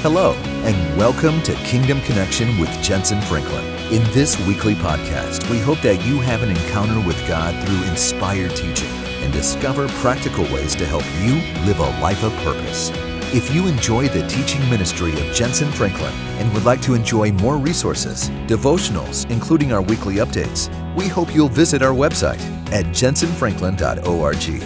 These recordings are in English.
Hello, and welcome to Kingdom Connection with Jensen Franklin. In this weekly podcast, we hope that you have an encounter with God through inspired teaching and discover practical ways to help you live a life of purpose. If you enjoy the teaching ministry of Jensen Franklin and would like to enjoy more resources, devotionals, including our weekly updates, we hope you'll visit our website at jensenfranklin.org.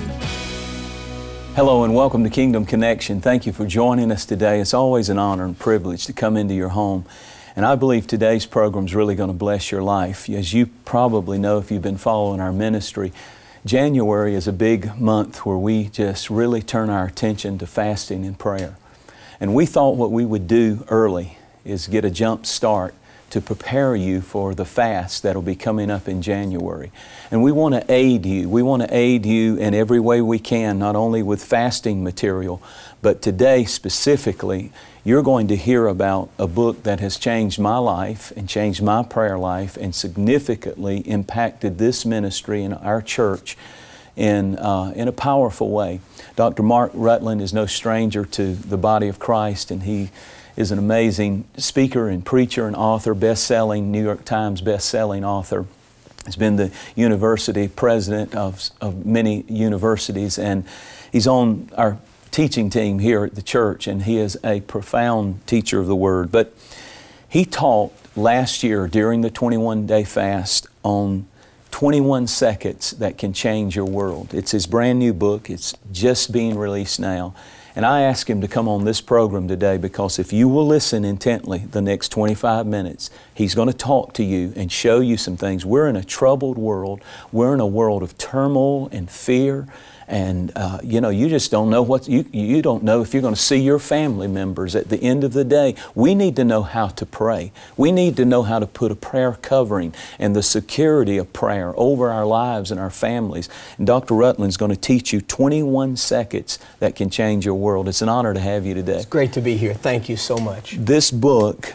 Hello and welcome to Kingdom Connection. Thank you for joining us today. It's always an honor and privilege to come into your home. And I believe today's program is really going to bless your life. As you probably know if you've been following our ministry, January is a big month where we just really turn our attention to fasting and prayer. And we thought what we would do early is get a jump start to prepare you for the fast that'll be coming up in January. And we want to aid you. We want to aid you in every way we can, not only with fasting material, but today specifically, you're going to hear about a book that has changed my life and changed my prayer life and significantly impacted this ministry and our church in a powerful way. Dr. Mark Rutland is no stranger to the body of Christ, and he is an amazing speaker and preacher and author, best-selling, New York Times best-selling author. He's been the university president of many universities, and he's on our teaching team here at the church, and he is a profound teacher of the Word. But he taught last year during the 21-day fast on 21 seconds that can change your world. It's his brand new book. It's just being released now. And I asked him to come on this program today because if you will listen intently the next 25 minutes, he's going to talk to you and show you some things. We're in a troubled world. We're in a world of turmoil and fear. And, you just don't know you don't know if you're going to see your family members at the end of the day. We need to know how to pray. We need to know how to put a prayer covering and the security of prayer over our lives and our families. And Dr. Rutland's going to teach you 21 seconds that can change your world. It's an honor to have you today. It's great to be here. Thank you so much. This book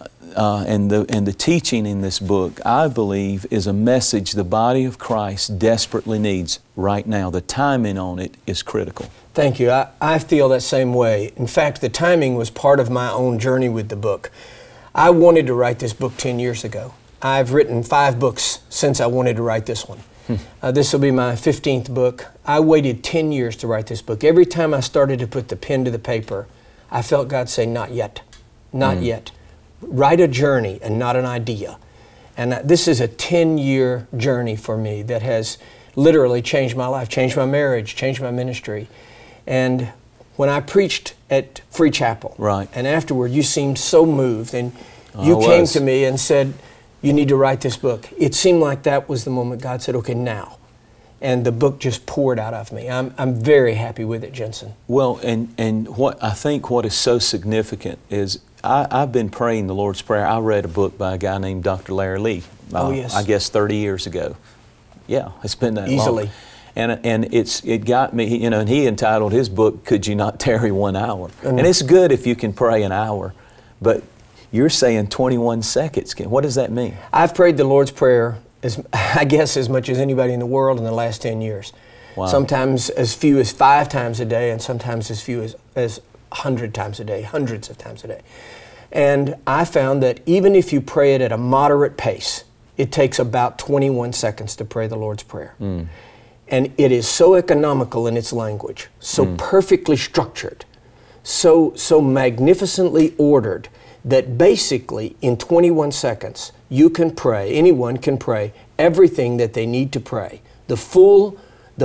and the teaching in this book, I believe, is a message the body of Christ desperately needs right now. The timing on it is critical. Thank you. I feel that same way. In fact, the timing was part of my own journey with the book. I wanted to write this book 10 years ago. I've written 5 books since I wanted to write this one. This will be my 15th book. I waited 10 years to write this book. Every time I started to put the pen to the paper, I felt God say, not yet, not yet. Write a journey and not an idea. And this is a 10-year journey for me that has literally changed my life, changed my marriage, changed my ministry. And when I preached at Free Chapel, right, and afterward you seemed so moved, and you came to me and said, you need to write this book. It seemed like that was the moment God said, okay, now. And the book just poured out of me. I'm very happy with it, Jensen. Well, and what I think what is so significant is I've been praying the Lord's Prayer. I read a book by a guy named Dr. Larry Lee, I guess 30 years ago. Yeah, it's been that easily. Long. And it got me, and he entitled his book, Could You Not Tarry 1 Hour? And it's good if you can pray an hour, but you're saying 21 seconds. What does that mean? I've prayed the Lord's Prayer, I guess, as much as anybody in the world in the last 10 years. Wow. Sometimes as few as 5 times a day, and sometimes as few as 100 times a day, hundreds of times a day. And I found that even if you pray it at a moderate pace, it takes about 21 seconds to pray the Lord's Prayer. And it is so economical in its language, so perfectly structured, so magnificently ordered, that basically in 21 seconds, you can pray, anyone can pray everything that they need to pray. The full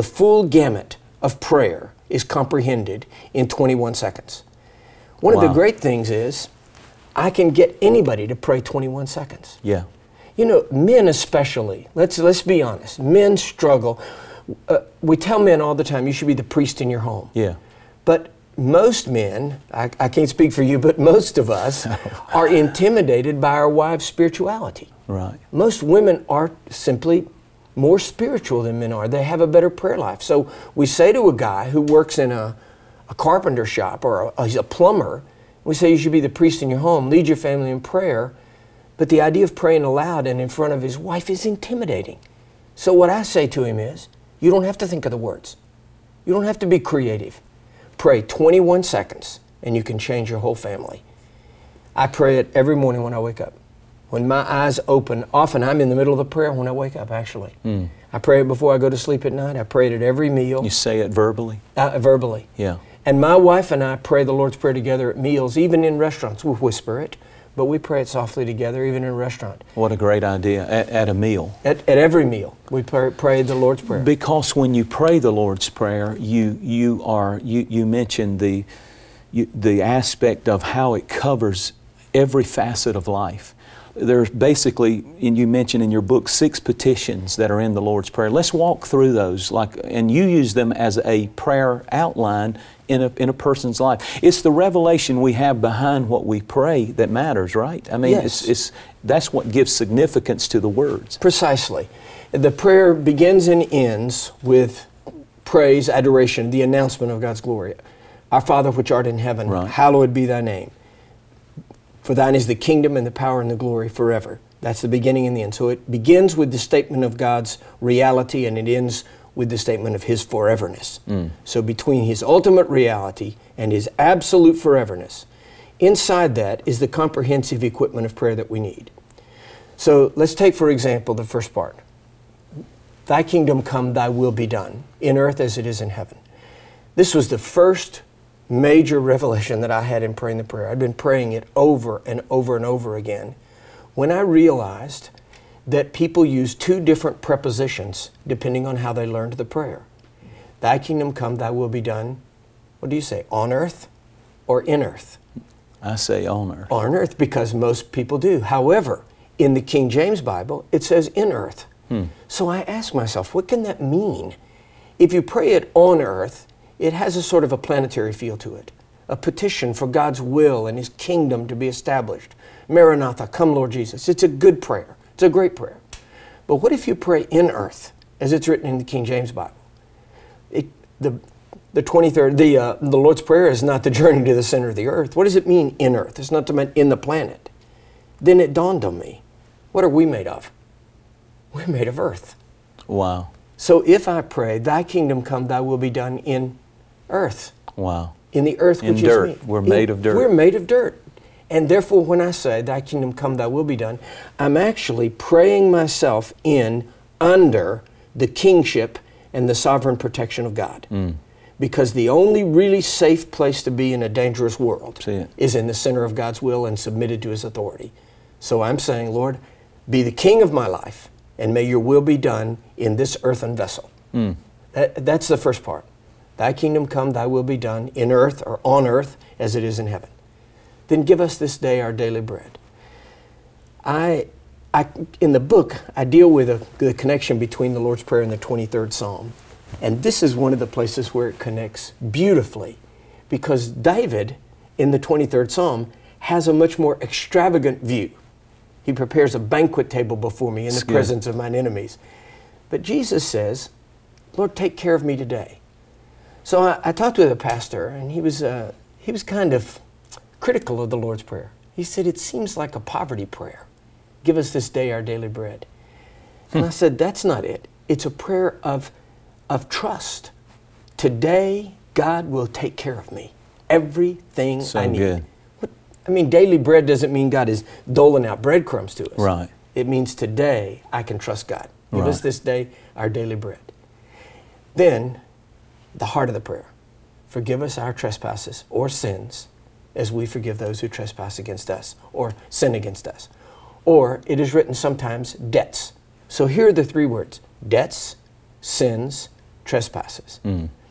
gamut of prayer is comprehended in 21 seconds. One of the great things is I can get anybody to pray 21 seconds. Yeah. You know, men especially, let's be honest, men struggle. We tell men all the time, you should be the priest in your home. Yeah. But most men, I can't speak for you, but most of us are intimidated by our wives' spirituality. Right. Most women are simply more spiritual than men are. They have a better prayer life. So we say to a guy who works in a carpenter shop or he's a plumber, we say you should be the priest in your home, lead your family in prayer. But the idea of praying aloud and in front of his wife is intimidating. So what I say to him is, you don't have to think of the words. You don't have to be creative. Pray 21 seconds and you can change your whole family. I pray it every morning when I wake up. When my eyes open, often I'm in the middle of the prayer when I wake up, actually. I pray it before I go to sleep at night. I pray it at every meal. You say it verbally? Verbally. Yeah. And my wife and I pray the Lord's Prayer together at meals, even in restaurants. We whisper it, but we pray it softly together, even in a restaurant. What a great idea, at a meal. At every meal, we pray the Lord's Prayer. Because when you pray the Lord's Prayer, you mentioned the aspect of how it covers every facet of life. There's basically, and you mentioned in your book, 6 petitions that are in the Lord's Prayer. Let's walk through those, and you use them as a prayer outline in a person's life. It's the revelation we have behind what we pray that matters, right? I mean, yes. That's what gives significance to the words. Precisely. The prayer begins and ends with praise, adoration, the announcement of God's glory. Our Father which art in heaven, right. Hallowed be thy name. For thine is the kingdom and the power and the glory forever. That's the beginning and the end. So it begins with the statement of God's reality, and it ends with the statement of His foreverness. So between His ultimate reality and His absolute foreverness, inside that is the comprehensive equipment of prayer that we need. So let's take, for example, the first part. Thy kingdom come, thy will be done, in earth as it is in heaven. This was the first major revelation that I had in praying the prayer. I'd been praying it over and over and over again when I realized that people use 2 different prepositions depending on how they learned the prayer. Thy kingdom come, thy will be done. What do you say, on earth or in earth? I say on earth. On earth, because most people do. However, in the King James Bible, it says in earth. So I asked myself, what can that mean? If you pray it on earth, it has a sort of a planetary feel to it, a petition for God's will and His kingdom to be established. Maranatha, come Lord Jesus. It's a good prayer. It's a great prayer. But what if you pray in earth, as it's written in the King James Bible? The Lord's Prayer is not the journey to the center of the earth. What does it mean in earth? It's not meant in the planet. Then it dawned on me, what are we made of? We're made of earth. Wow. So if I pray, thy kingdom come, thy will be done in earth. Wow. In the earth which in dirt. is me. We're made of dirt. We're made of dirt. And therefore when I say, thy kingdom come, thy will be done, I'm actually praying myself in under the kingship and the sovereign protection of God. Because the only really safe place to be in a dangerous world is in the center of God's will and submitted to His authority. So I'm saying, Lord, be the king of my life, and may your will be done in this earthen vessel. That's the first part. Thy kingdom come, thy will be done in earth or on earth as it is in heaven. Then give us this day our daily bread. In the book, I deal with the connection between the Lord's Prayer and the 23rd Psalm. And this is one of the places where it connects beautifully, because David, in the 23rd Psalm, has a much more extravagant view. He prepares a banquet table before me in the presence of mine enemies. But Jesus says, Lord, take care of me today. So I talked with a pastor, and he was kind of critical of the Lord's Prayer. He said, it seems like a poverty prayer. Give us this day our daily bread. And I said, that's not it. It's a prayer of trust. Today, God will take care of me. Everything I need. Good. I mean, daily bread doesn't mean God is doling out breadcrumbs to us. Right. It means today I can trust God. Give us this day our daily bread. Then, the heart of the prayer. Forgive us our trespasses or sins as we forgive those who trespass against us or sin against us. Or it is written sometimes debts. So here are the 3 words: debts, sins, trespasses.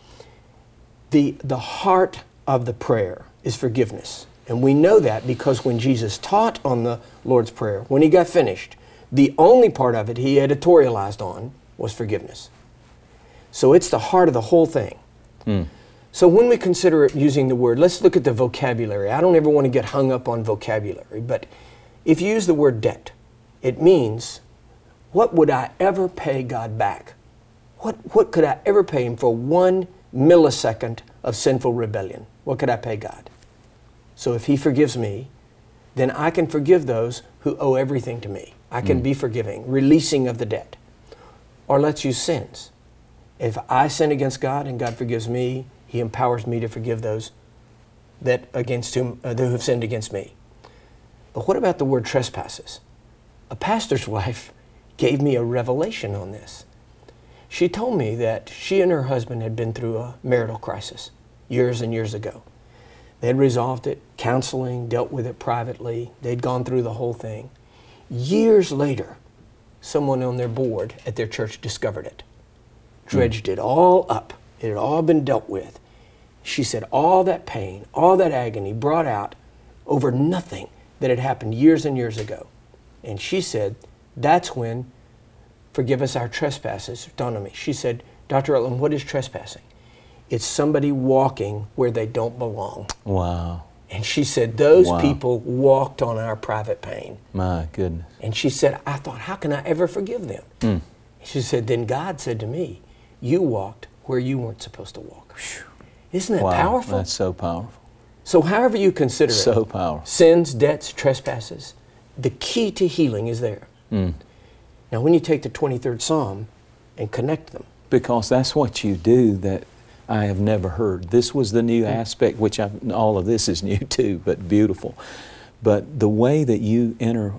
The heart of the prayer is forgiveness. And we know that because when Jesus taught on the Lord's Prayer, when He got finished, the only part of it He editorialized on was forgiveness. So it's the heart of the whole thing. So when we consider it using the word, let's look at the vocabulary. I don't ever want to get hung up on vocabulary, but if you use the word debt, it means, what would I ever pay God back? What could I ever pay Him for 1 millisecond of sinful rebellion? What could I pay God? So if He forgives me, then I can forgive those who owe everything to me. I can be forgiving, releasing of the debt. Or let's use sins. If I sin against God and God forgives me, He empowers me to forgive those who have sinned against me. But what about the word trespasses? A pastor's wife gave me a revelation on this. She told me that she and her husband had been through a marital crisis years and years ago. They had resolved it, counseling, dealt with it privately. They'd gone through the whole thing. Years later, someone on their board at their church discovered it, dredged it all up. It had all been dealt with. She said all that pain, all that agony brought out over nothing that had happened years and years ago. And she said, that's when forgive us our trespasses dawned on me. She said, Dr. Rutland, what is trespassing? It's somebody walking where they don't belong. Wow. And she said, those people walked on our private pain. My goodness. And she said, I thought, how can I ever forgive them? She said, then God said to me, you walked where you weren't supposed to walk. Isn't that powerful? That's so powerful. So however you consider it, so powerful. Sins, debts, trespasses, the key to healing is there. Now when you take the 23rd Psalm and connect them. Because that's what you do that I have never heard. This was the new aspect, which all of this is new too, but beautiful. But the way that you enter,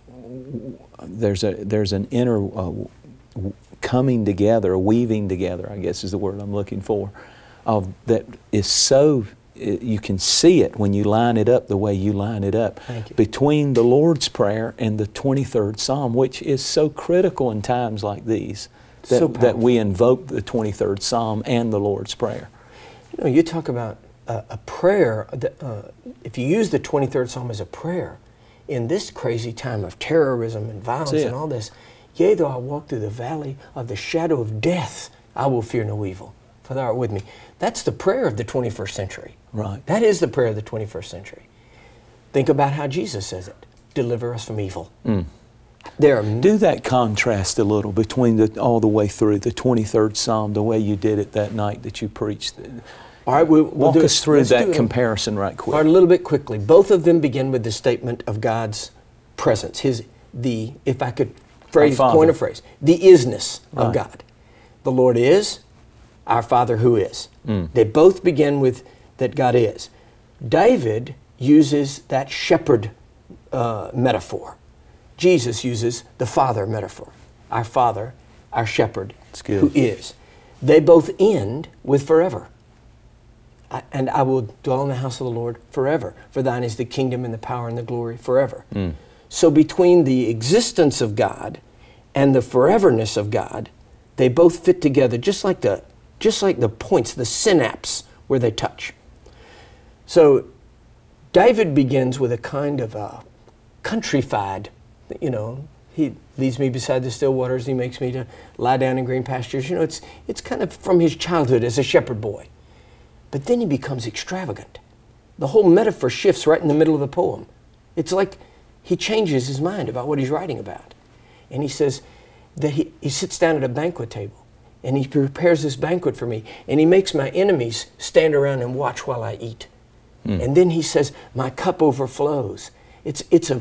there's an inner coming together, a weaving together, I guess is the word I'm looking for, of that is so, you can see it when you line it up the way you line it up. Between the Lord's Prayer and the 23rd Psalm, which is so critical in times like these. That we invoke the 23rd Psalm and the Lord's Prayer. You know, you talk about a prayer, if you use the 23rd Psalm as a prayer, in this crazy time of terrorism and violence and all this, yea, though I walk through the valley of the shadow of death, I will fear no evil, for thou art with me. That's the prayer of the 21st century. Right. That is the prayer of the 21st century. Think about how Jesus says it, deliver us from evil. Do that contrast a little between all the way through the 23rd Psalm, the way you did it that night that you preached. All right, we'll walk us through that comparison right quick. All right, a little bit quickly. Both of them begin with the statement of God's presence. If I could coin a phrase, the isness of God. The Lord is, our Father who is. They both begin with that God is. David uses that shepherd metaphor. Jesus uses the Father metaphor. Our Father, our shepherd, who is. They both end with forever. And I will dwell in the house of the Lord forever. For thine is the kingdom and the power and the glory forever. So between the existence of God and the foreverness of God, they both fit together just like the points, the synapse where they touch. So David begins with a kind of a countrified, he leads me beside the still waters. He makes me to lie down in green pastures. It's kind of from his childhood as a shepherd boy. But then he becomes extravagant. The whole metaphor shifts right in the middle of the poem. It's like he changes his mind about what he's writing about. And he says that he sits down at a banquet table and he prepares this banquet for me and he makes my enemies stand around and watch while I eat. And then he says, my cup overflows. It's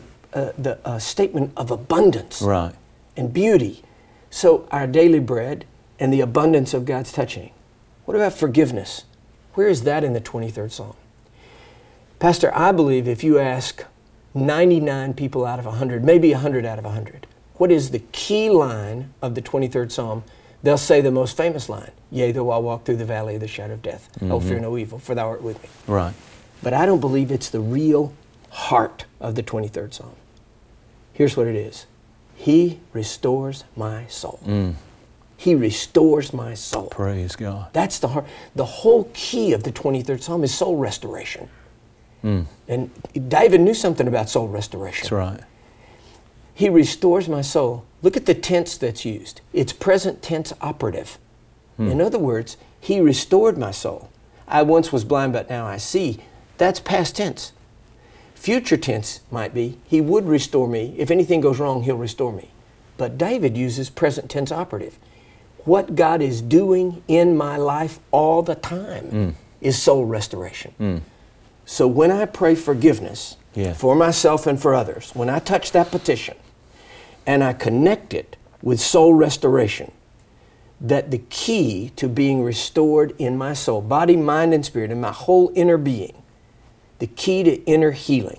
a statement of abundance and beauty. So our daily bread and the abundance of God's touching. What about forgiveness? Where is that in the 23rd Psalm? Pastor, I believe if you ask 99 people out of 100, maybe 100 out of 100, what is the key line of the 23rd Psalm? They'll say the most famous line, yea, though I walk through the valley of the shadow of death, I will fear no evil, for thou art with me. Right. But I don't believe it's the real heart of the 23rd Psalm. Here's what it is. He restores my soul. He restores my soul. Praise God. That's the heart. The whole key of the 23rd Psalm is soul restoration. And David knew something about soul restoration. That's right. He restores my soul. Look at the tense that's used. It's present tense operative. In other words, he restored my soul. I once was blind, but now I see. That's past tense. Future tense might be, he would restore me. If anything goes wrong, he'll restore me. But David uses present tense operative. What God is doing in my life all the time is soul restoration. So when I pray forgiveness for myself and for others, when I touch that petition and I connect it with soul restoration, that the key to being restored in my soul, body, mind, and spirit, and my whole inner being, the key to inner healing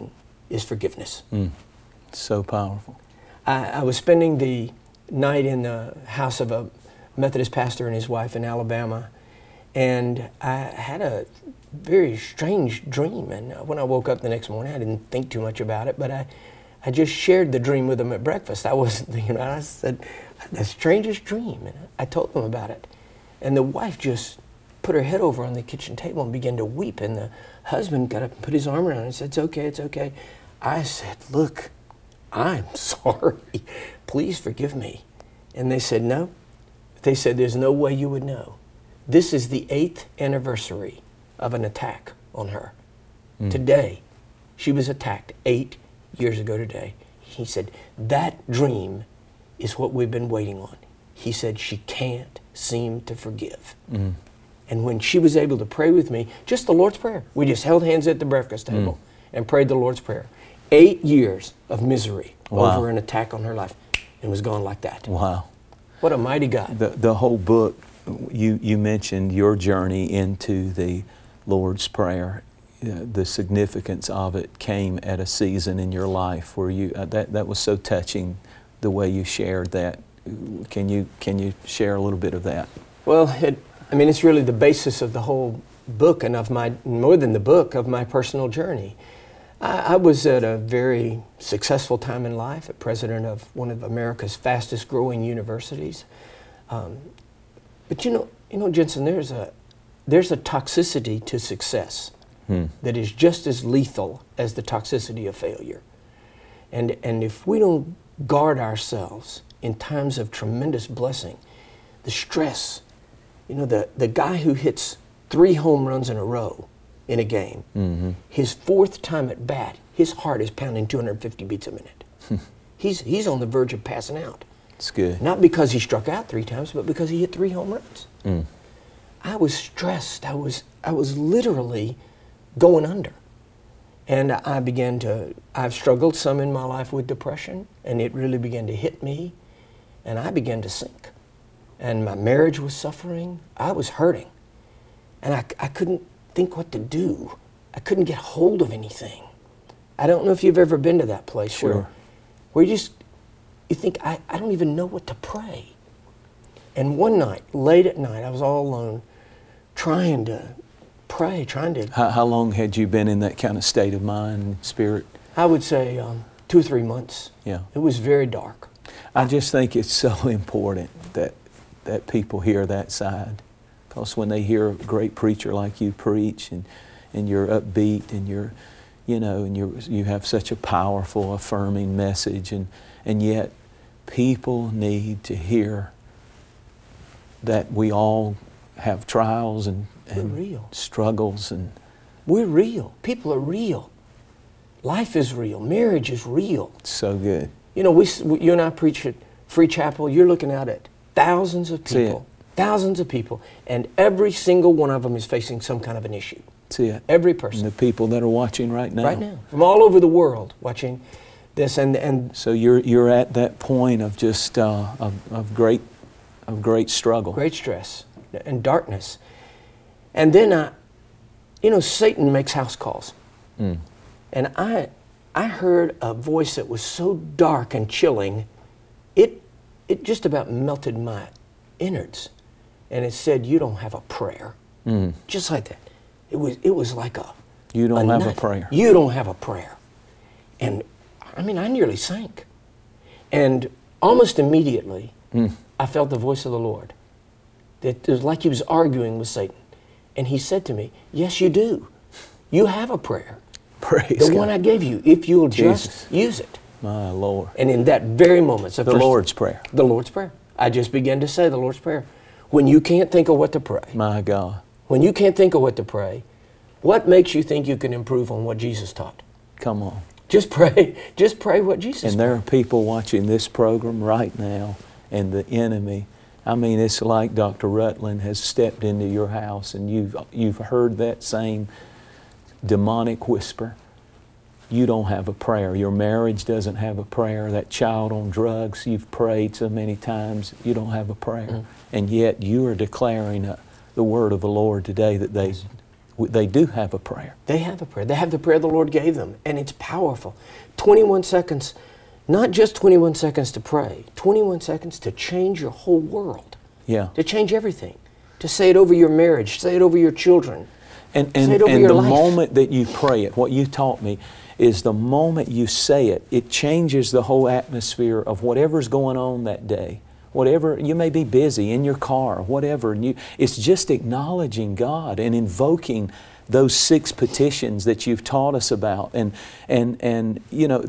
is forgiveness. So powerful. I was spending the night in the house of a Methodist pastor and his wife in Alabama, and I had a very strange dream. And when I woke up the next morning, I didn't think too much about it, but I just shared the dream with them at breakfast. I said, the strangest dream, and I told them about it. And the wife just put her head over on the kitchen table and began to weep, and the husband got up and put his arm around her and said, it's okay, it's okay. I said, look, I'm sorry, please forgive me. And they said, no. They said, there's no way you would know. This is the 8th anniversary of an attack on her. Today, she was attacked 8 years ago today. He said, that dream is what we've been waiting on. He said, she can't seem to forgive. And when she was able to pray with me, just the Lord's Prayer, we just held hands at the breakfast table and prayed the Lord's Prayer. 8 years of misery over an attack on her life, and was gone like that. Wow. What a mighty God. The whole book, you mentioned your journey into the Lord's Prayer. The significance of it came at a season in your life where you that was so touching, the way you shared that. Can you share a little bit of that? Well, it's really the basis of the whole book, and of my, more than the book, of my personal journey. I was at a very successful time in life, a president of one of America's fastest growing universities. But you know, Jensen, there's a toxicity to success that is just as lethal as the toxicity of failure. And if we don't guard ourselves in times of tremendous blessing, the stress, the guy who hits 3 home runs in a row in a game, his 4th time at bat, his heart is pounding 250 beats a minute. He's on the verge of passing out. It's good. Not because he struck out 3 times, but because he hit 3 home runs. I was stressed. I was literally going under. And I've struggled some in my life with depression, and it really began to hit me, and I began to sink. And my marriage was suffering. I was hurting. And I couldn't think what to do. I couldn't get hold of anything. I don't know if you've ever been to that place. Sure. where you think, I don't even know what to pray. And one night, late at night, I was all alone, trying to pray, How long had you been in that kind of state of mind and spirit? I would say 2 or 3 months. Yeah. It was very dark. I just think it's so important that people hear that side. Because when they hear a great preacher like you preach, and you're upbeat, and you have such a powerful, affirming message, and yet people need to hear that we all have trials and struggles, and we're real. People are real. Life is real. Marriage is real. So good. You and I preach at Free Chapel. You're looking out at thousands of people. Thousands of people, and every single one of them is facing some kind of an issue. That's it. Every person. And the people that are watching right now. Right now, from all over the world, watching this, and so you're at that point of just of great struggle, great stress, and darkness, and then Satan makes house calls, and I heard a voice that was so dark and chilling, it just about melted my innards. And it said, you don't have a prayer. Just like that. It was like you don't have a prayer. You don't have a prayer. And I nearly sank. And almost immediately, I felt the voice of the Lord. It was like he was arguing with Satan. And he said to me, yes, you do. You have a prayer. Praise the God. one I gave you, if you'll just use it. My Lord. And in that very moment, the Lord's Prayer. The Lord's Prayer. I just began to say the Lord's Prayer. When you can't think of what to pray. My God. When you can't think of what to pray, what makes you think you can improve on what Jesus taught? Come on. Just pray. Just pray what Jesus And there are people watching this program right now, and the enemy, it's like Dr. Rutland has stepped into your house, and you've heard that same demonic whisper. You don't have a prayer. Your marriage doesn't have a prayer. That child on drugs, you've prayed so many times, you don't have a prayer. And yet you are declaring the word of the Lord today that they do have a prayer. They have a prayer. They have the prayer the Lord gave them, and it's powerful. 21 seconds, not just 21 seconds to pray, 21 seconds to change your whole world. Yeah. To change everything. To say it over your marriage, say it over your children. And say it over the your life. moment that you pray it, what you taught me is the moment you say it, it changes the whole atmosphere of whatever's going on that day. Whatever, you may be busy in your car, whatever. And it's just acknowledging God and invoking those 6 petitions that you've taught us about, and you know,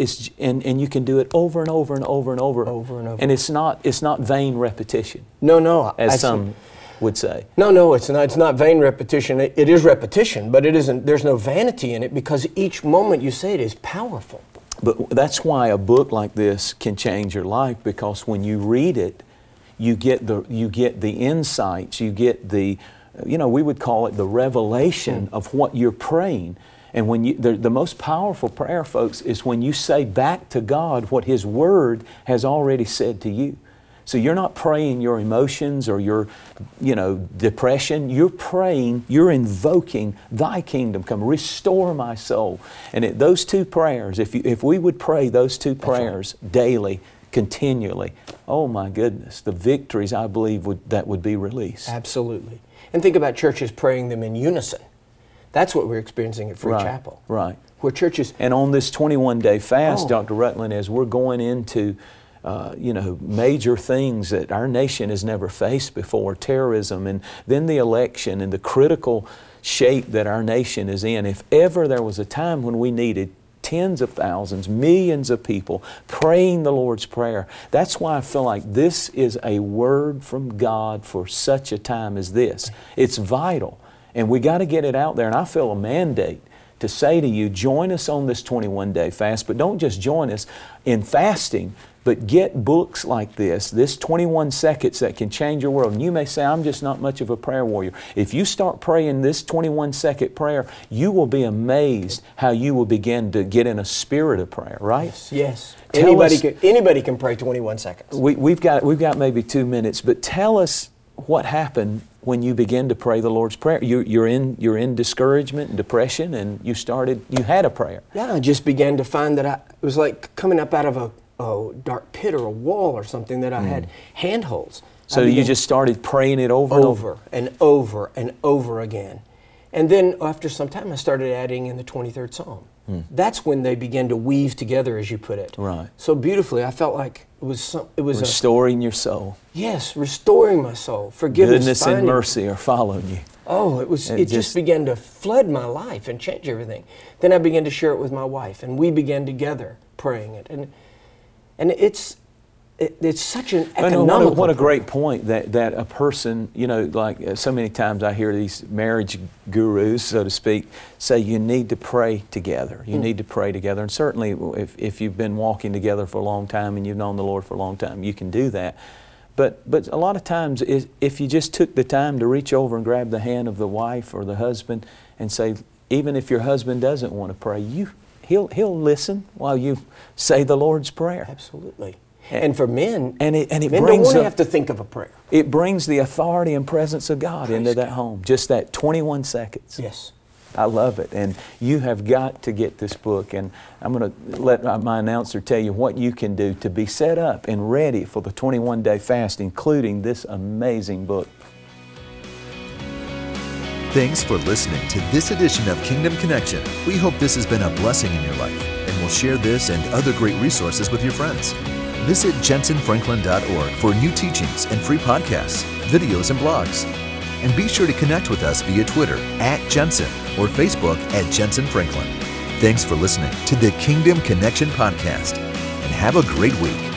and you can do it over and over and over and over. Over and over. And it's not vain repetition. No. As some would say. No, it's not. It's not vain repetition. It is repetition, but it isn't. There's no vanity in it because each moment you say it is powerful. But that's why a book like this can change your life, because when you read it, you get the insights, you get the, you know, we would call it the revelation of what you're praying. And when the most powerful prayer, folks, is when you say back to God what His Word has already said to you. So you're not praying your emotions or your, you know, depression. You're praying, you're invoking Thy kingdom come. Restore my soul. And those 2 prayers, if we would pray those 2 prayers daily, continually, oh my goodness, the victories I believe that would be released. Absolutely. And think about churches praying them in unison. That's what we're experiencing at Free Chapel. Right. Where churches... And on this 21-day fast, Dr. Rutland, as we're going into you know, major things that our nation has never faced before, terrorism and then the election and the critical shape that our nation is in. If ever there was a time when we needed tens of thousands, millions of people praying the Lord's Prayer, that's why I feel like this is a word from God for such a time as this. It's vital, and we got to get it out there, and I feel a mandate to say to you, join us on this 21-day fast, but don't just join us in fasting, but get books like this 21 seconds that can change your world. And you may say, I'm just not much of a prayer warrior. If you start praying this 21-second prayer, you will be amazed how you will begin to get in a spirit of prayer, right? Yes. Anybody can pray 21 seconds. We've got maybe 2 minutes, but tell us what happened when you begin to pray the Lord's Prayer. You're in discouragement and depression, and you had a prayer. Yeah, I just began to find that it was like coming up out of a dark pit or a wall or something, that I had handholds. So you just started praying it over and over again. And then after some time I started adding in the 23rd Psalm. That's when they began to weave together, as you put it. Right. So beautifully. I felt like it was restoring your soul. Yes, restoring my soul. Forgiveness, goodness and mercy are following you. Oh, it just began to flood my life and change everything. Then I began to share it with my wife, and we began together praying it. And it's such an economical... What a great point that a person, you know, like so many times I hear these marriage gurus, so to speak, say you need to pray together. You need to pray together. And certainly if you've been walking together for a long time and you've known the Lord for a long time, you can do that. But a lot of times if you just took the time to reach over and grab the hand of the wife or the husband and say, even if your husband doesn't want to pray, he'll listen while you say the Lord's Prayer. Absolutely. And for men, men don't want to have to think of a prayer. It brings the authority and presence of God into that home. Just that 21 seconds. Yes. I love it. And you have got to get this book. And I'm going to let my announcer tell you what you can do to be set up and ready for the 21-day fast, including this amazing book. Thanks for listening to this edition of Kingdom Connection. We hope this has been a blessing in your life, and we'll share this and other great resources with your friends. Visit jensenfranklin.org for new teachings and free podcasts, videos, and blogs. And be sure to connect with us via Twitter @Jensen or Facebook @JensenFranklin. Thanks for listening to the Kingdom Connection podcast, and have a great week.